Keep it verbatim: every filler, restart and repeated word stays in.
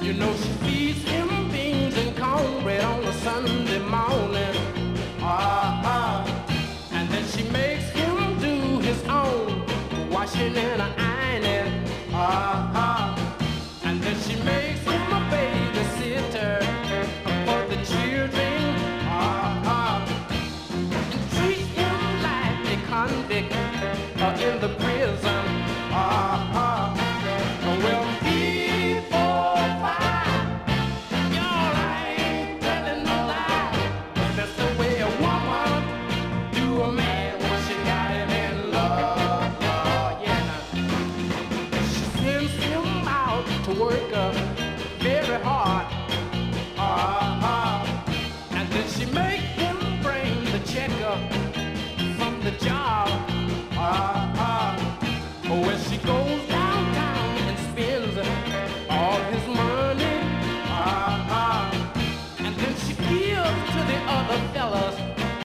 You know she feeds him beans and cornbread on a Sunday morning. Uh-huh. And then she makes him do his own washing and ironing. Uh-huh. And then she makes him a babysitter for the children. Uh-huh. Treats him like a convict uh, in the prison. Uh-huh. Well, people fight. Y'all ain't telling no lie. That's the way a woman do a man when she got him in love. Oh, yeah. She sends him out to work uh, very hard. Uh-huh. And then she make him bring the check up from the job.